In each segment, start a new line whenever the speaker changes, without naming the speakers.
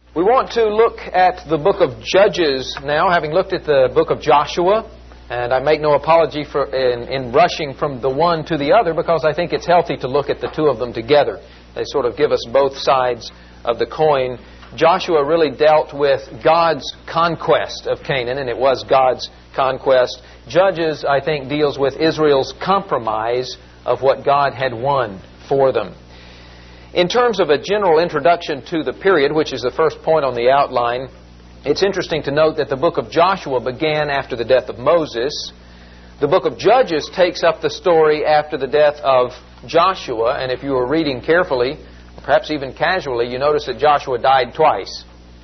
We want to look at the book of Judges now, having looked at the book of Joshua. And I make no apology for in rushing from the one to the other, because I think it's healthy to look at the two of them together. They sort of give us both sides of the coin. Joshua really dealt with God's conquest of Canaan, and it was God's conquest. Judges, I think, deals with Israel's compromise of what God had won for them. In terms of a general introduction to the period, which is the first point on the outline, it's interesting to note that the book of Joshua began after the death of Moses. The book of Judges takes up the story after the death of Joshua, and if you were reading carefully, perhaps even casually, you notice that Joshua died twice,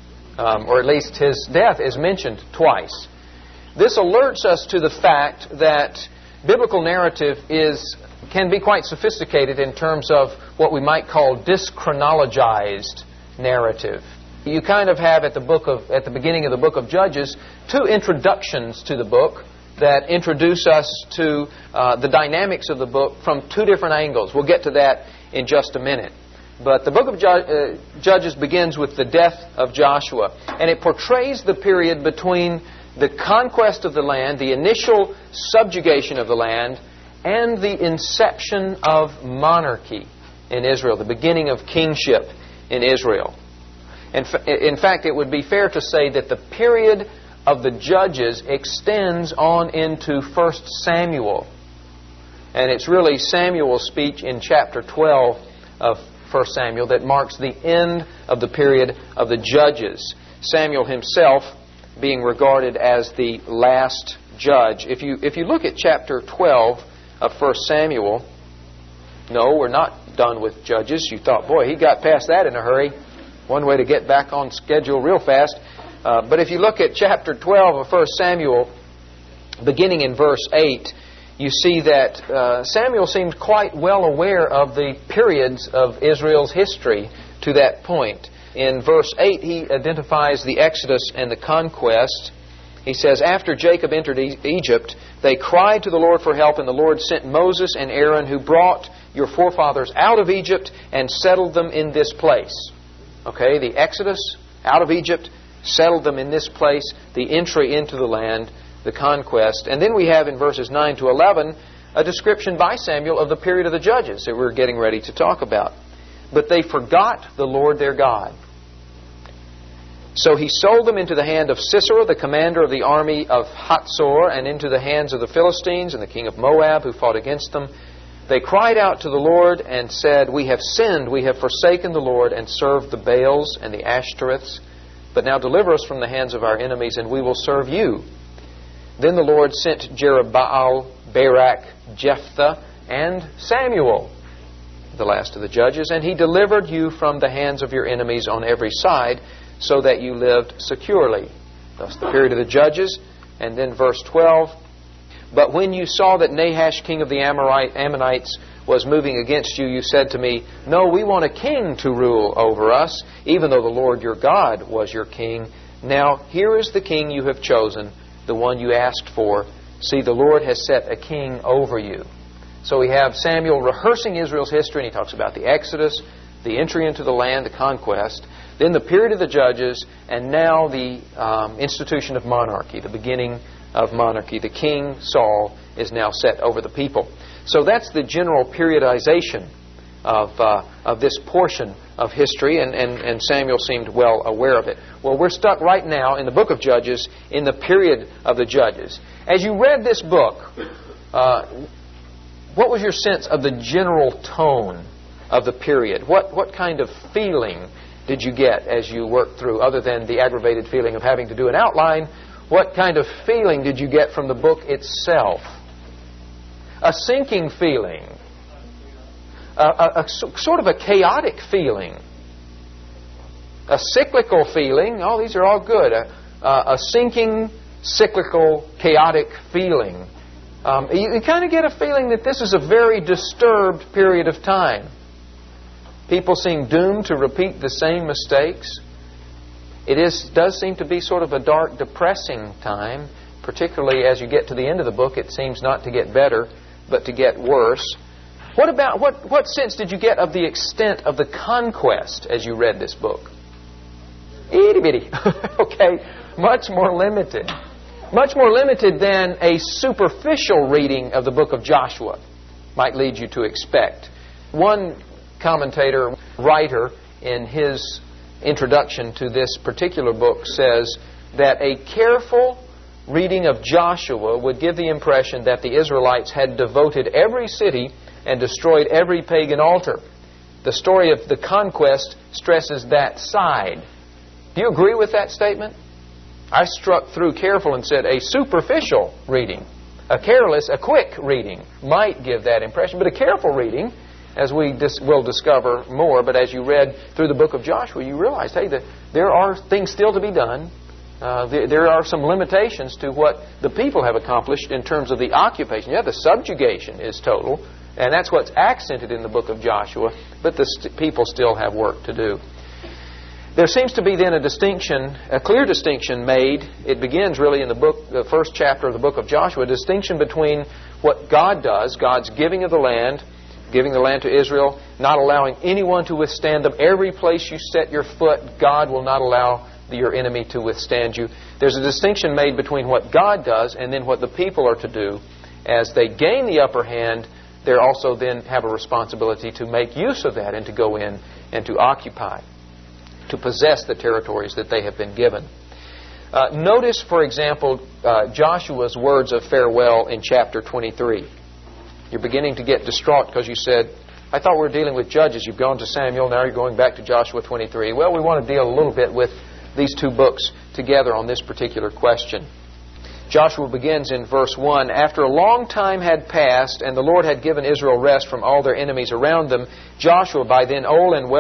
or at least his death is mentioned twice. This alerts us to the fact that biblical narrative can be quite sophisticated in terms of what we might call dyschronologized narrative. You kind of have at the beginning of the book of Judges two introductions to the book that introduce us to the dynamics of the book from two different angles. We'll get to that in just a minute. But the book of Judges begins with the death of Joshua, and it portrays the period between the conquest of the land, the initial subjugation of the land, and the inception of monarchy in Israel, the beginning of kingship in Israel. In fact, it would be fair to say that the period of the Judges extends on into 1 Samuel. And it's really Samuel's speech in chapter 12 of 1 Samuel that marks the end of the period of the Judges. Samuel himself being regarded as the last judge. If you look at chapter 12 of 1 Samuel, no, we're not done with Judges. You thought, boy, he got past that in a hurry. One way to get back on schedule real fast. But if you look at chapter 12 of 1 Samuel, beginning in verse 8, you see that Samuel seemed quite well aware of the periods of Israel's history to that point. In verse 8, he identifies the Exodus and the conquest. He says, after Jacob entered Egypt, they cried to the Lord for help, and the Lord sent Moses and Aaron, who brought your forefathers out of Egypt and settled them in this place. Okay, the Exodus out of Egypt settled them in this place, the entry into the land, the conquest. And then we have in verses 9 to 11 a description by Samuel of the period of the Judges that we're getting ready to talk about. But they forgot the Lord their God. So he sold them into the hand of Sisera, the commander of the army of Hatzor, and into the hands of the Philistines and the king of Moab, who fought against them. They cried out to the Lord and said, we have sinned, we have forsaken the Lord and served the Baals and the Ashtoreths. But now deliver us from the hands of our enemies, and we will serve you. Then the Lord sent Jerubbaal, Barak, Jephthah, and Samuel, the last of the judges, and he delivered you from the hands of your enemies on every side, so that you lived securely. Thus the period of the Judges. And then verse 12. But when you saw that Nahash, king of the Ammonites, was moving against you, you said to me, no, we want a king to rule over us, even though the Lord your God was your king. Now here is the king you have chosen, the one you asked for. See, the Lord has set a king over you. So we have Samuel rehearsing Israel's history, and he talks about the Exodus, the entry into the land, the conquest, then the period of the Judges, and now the institution of monarchy, the beginning of monarchy. The king, Saul, is now set over the people. So that's the general periodization of this portion of history, and Samuel seemed well aware of it. Well, we're stuck right now in the book of Judges, in the period of the Judges. As you read this book, what was your sense of the general tone of the period? What kind of feeling did you get as you worked through, other than the aggravated feeling of having to do an outline? What kind of feeling did you get from the book itself? A sinking feeling, a sort of a chaotic feeling, a cyclical feeling. Oh, these are all good. A sinking, cyclical, chaotic feeling. You kind of get a feeling that this is a very disturbed period of time. People seem doomed to repeat the same mistakes. It does seem to be sort of a dark, depressing time, particularly as you get to the end of the book. It seems not to get better, but to get worse. What sense did you get of the extent of the conquest as you read this book? bitty. Okay? Much more limited. Much more limited than a superficial reading of the book of Joshua might lead you to expect. One commentator, writer, in his introduction to this particular book says that a careful reading of Joshua would give the impression that the Israelites had devoted every city and destroyed every pagan altar. The story of the conquest stresses that side. Do you agree with that statement? I struck through careful and said a superficial reading, a careless, a quick reading might give that impression, but a careful reading, as we will discover more, but as you read through the book of Joshua, you realized, hey, there are things still to be done. There are some limitations to what the people have accomplished in terms of the occupation. Yeah, the subjugation is total, and that's what's accented in the book of Joshua, but the people still have work to do. There seems to be then a distinction, a clear distinction made. It begins really in the first chapter of the book of Joshua, a distinction between what God does, God's giving of the land, giving the land to Israel, not allowing anyone to withstand them. Every place you set your foot, God will not allow your enemy to withstand you. There's a distinction made between what God does and then what the people are to do. As they gain the upper hand, they also then have a responsibility to make use of that and to go in and to occupy, to possess the territories that they have been given. Notice, for example, Joshua's words of farewell in chapter 23. You're beginning to get distraught because you said, I thought we were dealing with Judges. You've gone to Samuel, now you're going back to Joshua 23. Well, we want to deal a little bit with these two books together on this particular question. Joshua begins in verse 1, After a long time had passed, and the Lord had given Israel rest from all their enemies around them, Joshua, by then old and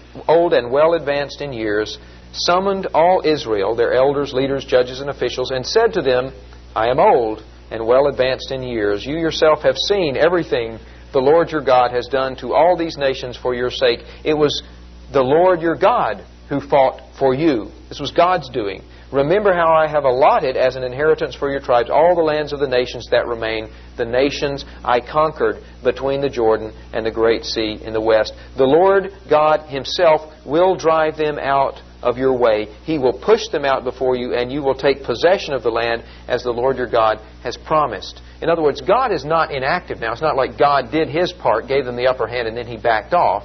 well advanced in years, summoned all Israel, their elders, leaders, judges, and officials, and said to them, I am old and well advanced in years. You yourself have seen everything the Lord your God has done to all these nations for your sake. It was the Lord your God who fought for you. This was God's doing. Remember how I have allotted as an inheritance for your tribes all the lands of the nations that remain, the nations I conquered between the Jordan and the great sea in the west. The Lord God Himself will drive them out of your way. He will push them out before you, and you will take possession of the land as the Lord your God has promised. In other words, God is not inactive now. It's not like God did His part, gave them the upper hand, and then He backed off.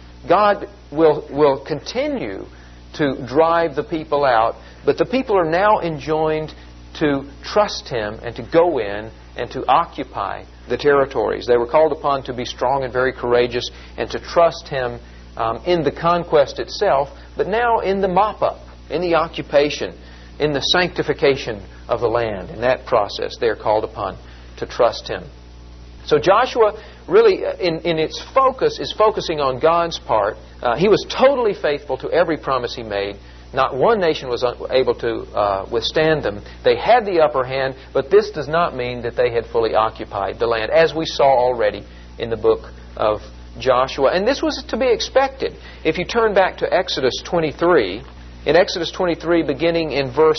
God will continue to drive the people out, but the people are now enjoined to trust Him and to go in and to occupy the territories. They were called upon to be strong and very courageous and to trust Him in the conquest itself, but now in the mop-up, in the occupation, in the sanctification of the land. In that process, they are called upon to trust Him. So Joshua really, in its focus, is focusing on God's part. He was totally faithful to every promise He made. Not one nation was able to withstand them. They had the upper hand, but this does not mean that they had fully occupied the land, as we saw already in the book of Joshua. And this was to be expected. If you turn back to Exodus 23, in Exodus 23, beginning in verse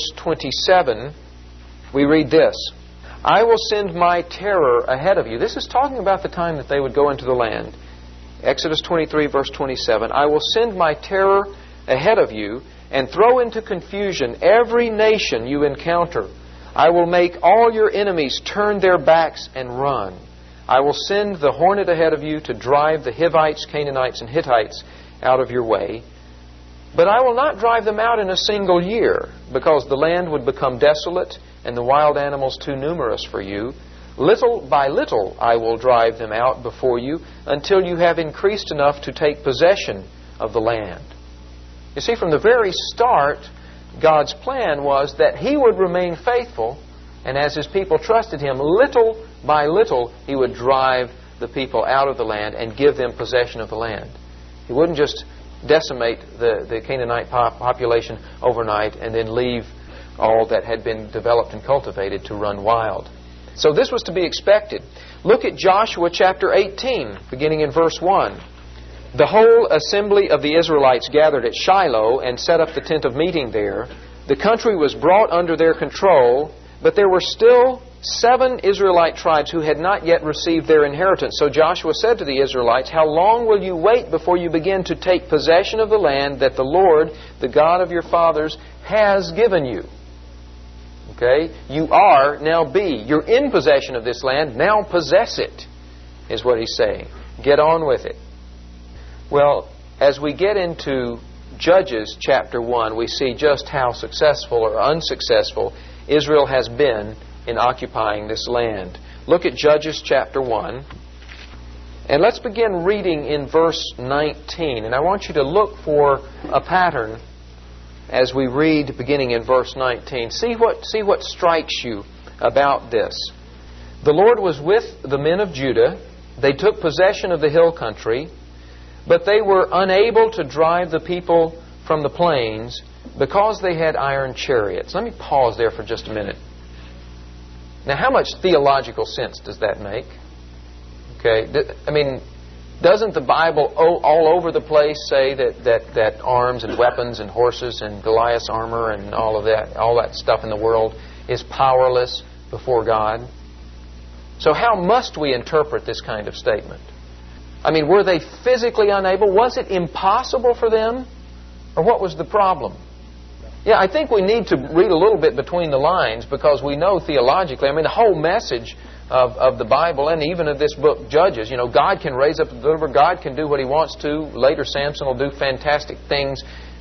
27, we read this, I will send my terror ahead of you. This is talking about the time that they would go into the land. Exodus 23, verse 27, I will send my terror ahead of you and throw into confusion every nation you encounter. I will make all your enemies turn their backs and run. I will send the hornet ahead of you to drive the Hivites, Canaanites, and Hittites out of your way. But I will not drive them out in a single year, because the land would become desolate and the wild animals too numerous for you. Little by little I will drive them out before you until you have increased enough to take possession of the land. You see, from the very start, God's plan was that He would remain faithful, and as His people trusted Him, little by little He would drive the people out of the land and give them possession of the land. He wouldn't just decimate the Canaanite population overnight and then leave all that had been developed and cultivated to run wild. So this was to be expected. Look at Joshua chapter 18, beginning in verse 1. The whole assembly of the Israelites gathered at Shiloh and set up the tent of meeting there. The country was brought under their control. But there were still 7 Israelite tribes who had not yet received their inheritance. So Joshua said to the Israelites, "How long will you wait before you begin to take possession of the land that the Lord, the God of your fathers, has given you?" Okay? You are, now be. You're in possession of this land. Now possess it, is what he's saying. Get on with it. Well, as we get into Judges chapter 1, we see just how successful or unsuccessful Israel has been in occupying this land. Look at Judges chapter 1. And let's begin reading in verse 19. And I want you to look for a pattern as we read beginning in verse 19. See what strikes you about this. "The Lord was with the men of Judah. They took possession of the hill country, but they were unable to drive the people from the plains because they had iron chariots." Let me pause there for just a minute. Now, how much theological sense does that make? Okay, I mean, doesn't the Bible all over the place say that arms and weapons and horses and Goliath's armor and all that stuff in the world is powerless before God? So how must we interpret this kind of statement? I mean, were they physically unable? Was it impossible for them? Or what was the problem? Yeah, I think we need to read a little bit between the lines, because we know theologically, I mean, the whole message of the Bible and even of this book, Judges, God can raise up a deliverer, God can do what He wants to. Later, Samson will do fantastic things.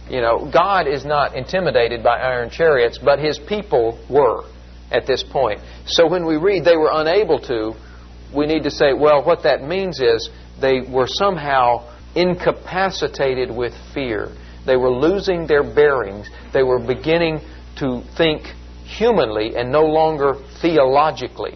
God is not intimidated by iron chariots, but His people were at this point. So when we read they were unable to, we need to say, well, what that means is they were somehow incapacitated with fear. They were losing their bearings. They were beginning to think humanly and no longer theologically.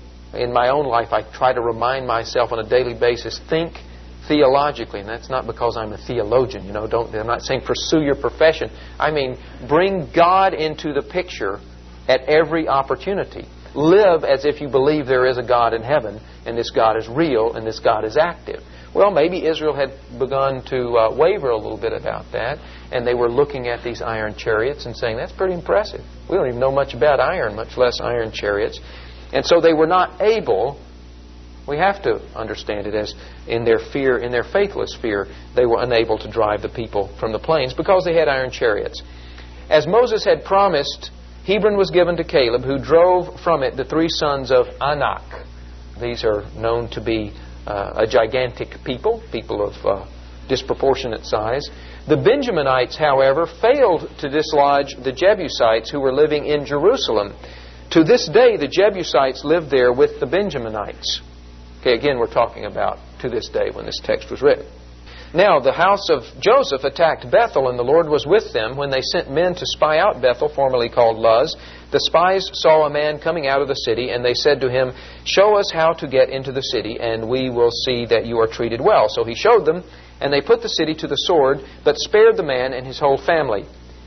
In my own life, I try to remind myself on a daily basis, think theologically. And that's not because I'm a theologian. I'm not saying pursue your profession. I mean, bring God into the picture at every opportunity. Live as if you believe there is a God in heaven, and this God is real, and this God is active. Well, maybe Israel had begun to waver a little bit about that, and they were looking at these iron chariots and saying, that's pretty impressive. We don't even know much about iron, much less iron chariots. And so they were not able, we have to understand it as in their fear, in their faithless fear, they were unable to drive the people from the plains because they had iron chariots. As Moses had promised, Hebron was given to Caleb, who drove from it the 3 sons of Anak. These are known to be a gigantic people of disproportionate size. The Benjaminites, however, failed to dislodge the Jebusites who were living in Jerusalem. To this day, the Jebusites lived there with the Benjaminites. Okay, again, we're talking about to this day when this text was written. Now, the house of Joseph attacked Bethel, and the Lord was with them when they sent men to spy out Bethel, formerly called Luz. The spies saw a man coming out of the city, and they said to him, show us how to get into the city, and we will see that you are treated well. So he showed them, and they put the city to the sword, but spared the man and his whole family.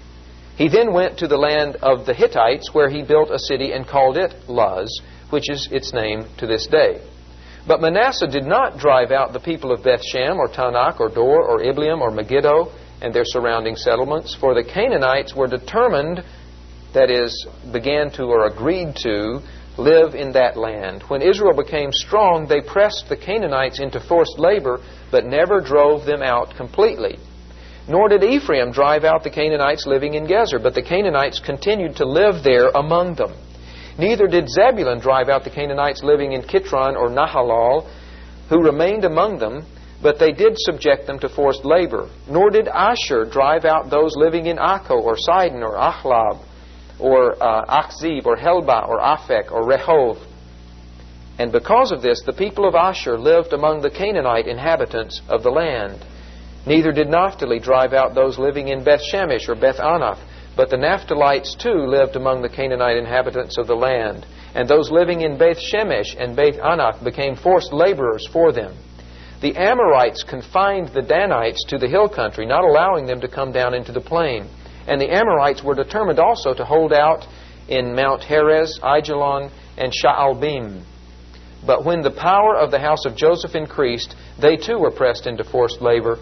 He then went to the land of the Hittites, where he built a city and called it Luz, which is its name to this day. But Manasseh did not drive out the people of Bethshan, or Tanakh, or Dor, or Ibleam, or Megiddo, and their surrounding settlements, for the Canaanites were determined, that is, began to or agreed to, live in that land. When Israel became strong, they pressed the Canaanites into forced labor, but never drove them out completely. Nor did Ephraim drive out the Canaanites living in Gezer, but the Canaanites continued to live there among them. Neither did Zebulun drive out the Canaanites living in Kitron or Nahalal, who remained among them, but they did subject them to forced labor. Nor did Asher drive out those living in Akko or Sidon or Achlab or Achzib or Helba or Aphek or Rehov. And because of this, the people of Asher lived among the Canaanite inhabitants of the land. Neither did Naphtali drive out those living in Beth Shemesh or Beth Anath, but the Naphtalites too lived among the Canaanite inhabitants of the land. And those living in Beth Shemesh and Beth Anath became forced laborers for them. The Amorites confined the Danites to the hill country, not allowing them to come down into the plain. And the Amorites were determined also to hold out in Mount Heres, Aijalon, and Shaalbim. But when the power of the house of Joseph increased, they too were pressed into forced labor.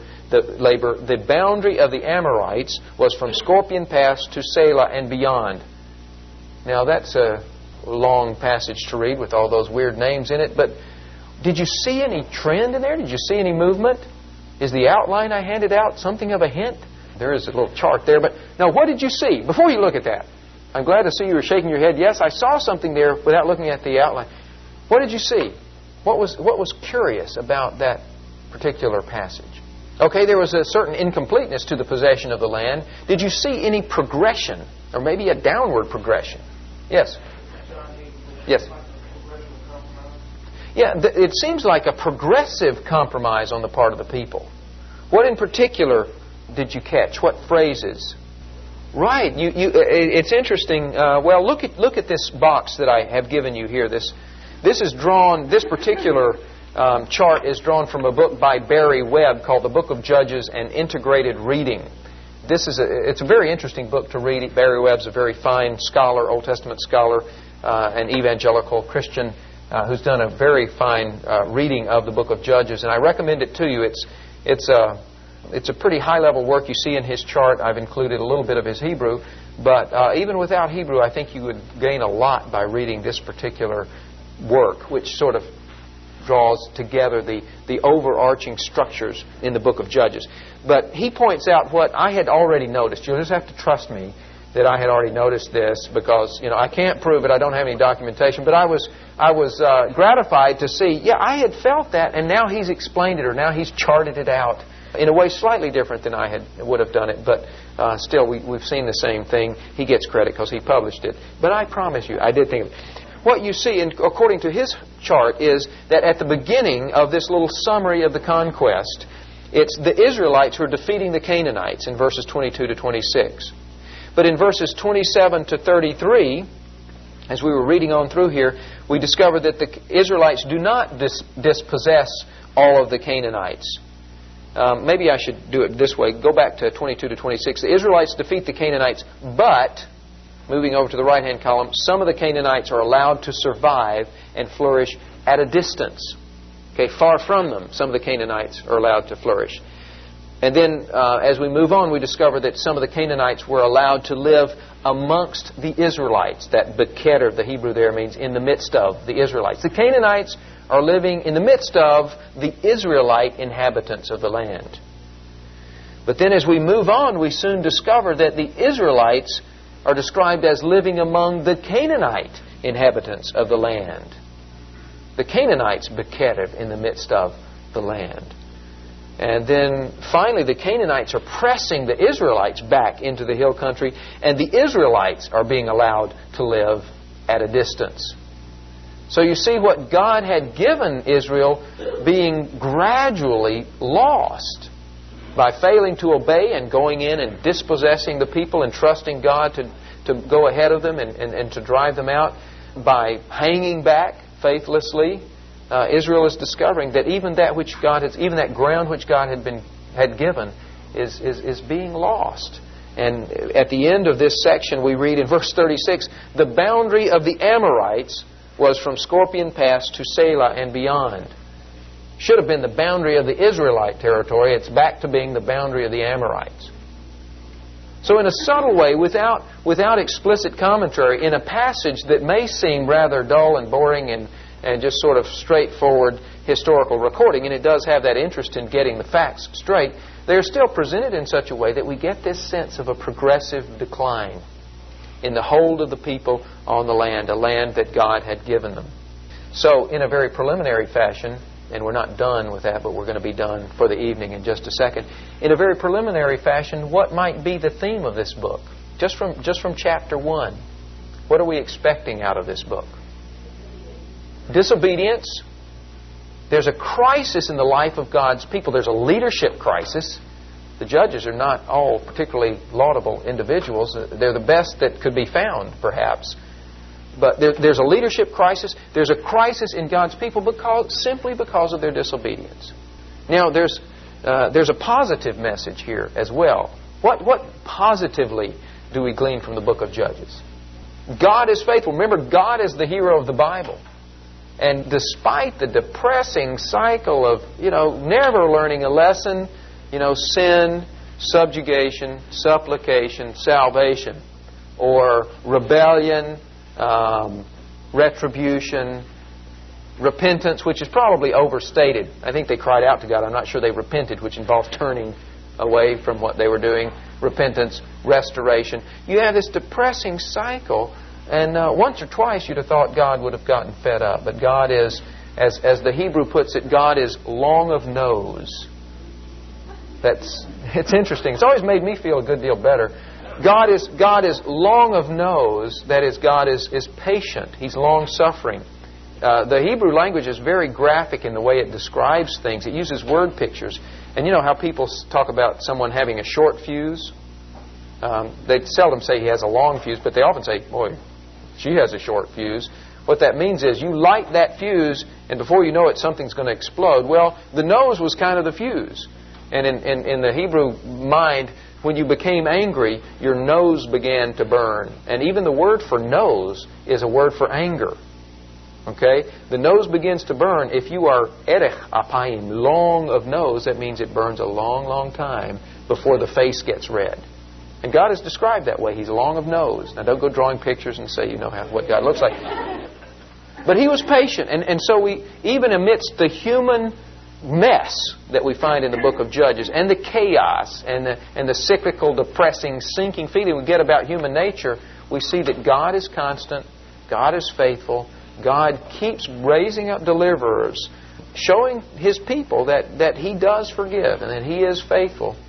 The boundary of the Amorites was from Scorpion Pass to Selah and beyond. Now that's a long passage to read with all those weird names in it. But did you see any trend in there? Did you see any movement? Is the outline I handed out something of a hint? There is a little chart there. But now, what did you see? Before you look at that, I'm glad to see you were shaking your head. Yes, I saw something there without looking at the outline. What did you see? What was curious about that particular passage? Okay, there was a certain incompleteness to the possession of the land. Did you see any progression, or maybe a downward progression? Yes. Yes. Yeah, it seems like a progressive compromise on the part of the people. What in particular did you catch? What phrases? Right. It's interesting. Well, look at this box that I have given you here. This is drawn. This particular chart is drawn from a book by Barry Webb called The Book of Judges and Integrated Reading. It's a very interesting book to read. Barry Webb's a very fine scholar, Old Testament scholar, an evangelical Christian who's done a very fine reading of the Book of Judges, and I recommend it to you. It's a pretty high-level work. You see in his chart, I've included a little bit of his Hebrew, but even without Hebrew, I think you would gain a lot by reading this particular work, which sort of draws together the overarching structures in the book of Judges. But he points out what I had already noticed. You'll just have to trust me that I had already noticed this because, I can't prove it. I don't have any documentation. But I was gratified to see, I had felt that, and now he's explained it, or now he's charted it out in a way slightly different than I would have done it. But still, we've seen the same thing. He gets credit because he published it. But I promise you, I did think of it. What you see, according to his chart, is that at the beginning of this little summary of the conquest, it's the Israelites who are defeating the Canaanites in verses 22 to 26. But in verses 27 to 33, as we were reading on through here, we discovered that the Israelites do not dispossess all of the Canaanites. Maybe I should do it this way. Go back to 22 to 26. The Israelites defeat the Canaanites, but, moving over to the right-hand column, some of the Canaanites are allowed to survive and flourish at a distance. Okay, far from them, some of the Canaanites are allowed to flourish. And then, as we move on, we discover that some of the Canaanites were allowed to live amongst the Israelites. That beketer, the Hebrew there, means in the midst of the Israelites. The Canaanites are living in the midst of the Israelite inhabitants of the land. But then as we move on, we soon discover that the Israelites are described as living among the Canaanite inhabitants of the land. The Canaanites beketer in the midst of the land. And then finally the Canaanites are pressing the Israelites back into the hill country, and the Israelites are being allowed to live at a distance. So you see what God had given Israel being gradually lost by failing to obey and going in and dispossessing the people and trusting God to go ahead of them and to drive them out. By hanging back faithlessly, Israel is discovering that even that ground which God had given is being lost. And at the end of this section, we read in verse 36, the boundary of the Amorites was from Scorpion Pass to Selah and beyond. Should have been the boundary of the Israelite territory. It's back to being the boundary of the Amorites. So in a subtle way, without explicit commentary, in a passage that may seem rather dull and boring and just sort of straightforward historical recording, and it does have that interest in getting the facts straight, they're still presented in such a way that we get this sense of a progressive decline in the hold of the people on the land, a land that God had given them. So in a very preliminary fashion, and we're not done with that, but we're going to be done for the evening in just a second. In a very preliminary fashion, what might be the theme of this book? Just from chapter 1, what are we expecting out of this book? Disobedience. There's a crisis in the life of God's people. There's a leadership crisis. The judges are not all particularly laudable individuals. They're the best that could be found, perhaps. But there's a leadership crisis. There's a crisis in God's people simply because of their disobedience. Now, there's a positive message here as well. What positively do we glean from the book of Judges? God is faithful. Remember, God is the hero of the Bible. And despite the depressing cycle of, never learning a lesson, sin, subjugation, supplication, salvation, or rebellion, retribution, repentance, which is probably overstated. I think they cried out to God. I'm not sure they repented, which involves turning away from what they were doing. Repentance, restoration. You have this depressing cycle, and once or twice you'd have thought God would have gotten fed up. But God is, as the Hebrew puts it, God is long of nose. It's interesting. It's always made me feel a good deal better. God is long of nose. That is, God is patient. He's long-suffering. The Hebrew language is very graphic in the way it describes things. It uses word pictures. And you know how people talk about someone having a short fuse? They seldom say he has a long fuse, but they often say, boy, she has a short fuse. What that means is you light that fuse, and before you know it, something's going to explode. Well, the nose was kind of the fuse. And in the Hebrew mind, when you became angry, your nose began to burn. And even the word for nose is a word for anger. Okay? The nose begins to burn. If you are erech apayim, long of nose, that means it burns a long, long time before the face gets red. And God is described that way. He's long of nose. Now, don't go drawing pictures and say you know what God looks like. But He was patient. And so even amidst the human mess that we find in the book of Judges, and the chaos, and the cyclical, depressing, sinking feeling we get about human nature, we see that God is constant, God is faithful, God keeps raising up deliverers, showing His people that He does forgive and that He is faithful.